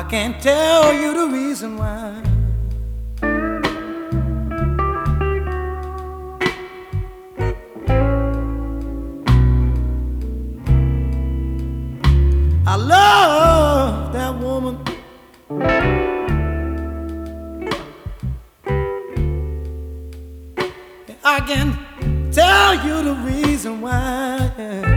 can't tell you the reason why. I love that woman. I can tell you the reason why.